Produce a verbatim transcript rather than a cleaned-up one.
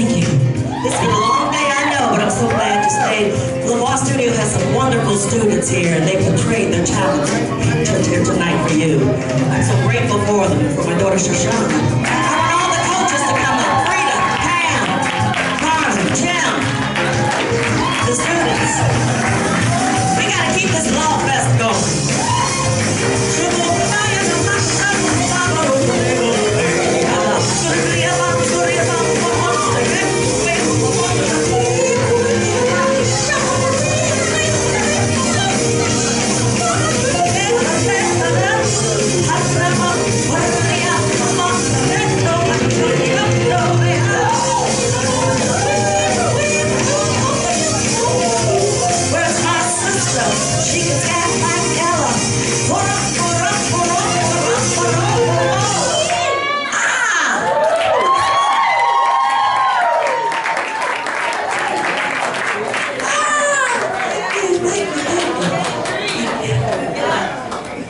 Thank you. This has been a long day, I know, but I'm so glad you stayed. Lamar Studio has some wonderful students here, and they portrayed their talent here tonight for you. I'm so grateful for them, for my daughter Shoshana.